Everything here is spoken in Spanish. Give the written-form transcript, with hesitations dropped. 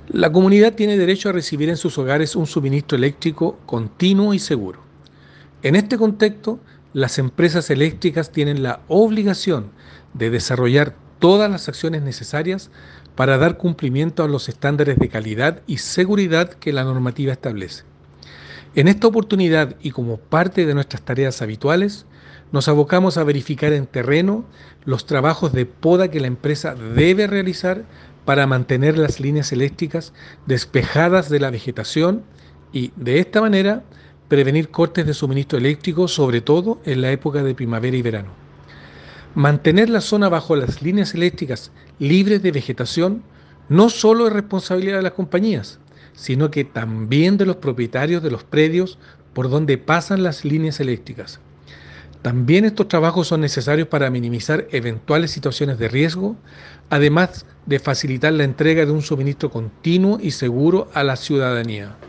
La comunidad tiene derecho a recibir en sus hogares un suministro eléctrico continuo y seguro. En este contexto, las empresas eléctricas tienen la obligación de desarrollar todas las acciones necesarias para dar cumplimiento a los estándares de calidad y seguridad que la normativa establece. En esta oportunidad y como parte de nuestras tareas habituales, nos abocamos a verificar en terreno los trabajos de poda que la empresa debe realizar para mantener las líneas eléctricas despejadas de la vegetación y, de esta manera, prevenir cortes de suministro eléctrico, sobre todo en la época de primavera y verano. Mantener la zona bajo las líneas eléctricas libres de vegetación no solo es responsabilidad de las compañías, sino que también de los propietarios de los predios por donde pasan las líneas eléctricas. También estos trabajos son necesarios para minimizar eventuales situaciones de riesgo, además de facilitar la entrega de un suministro continuo y seguro a la ciudadanía.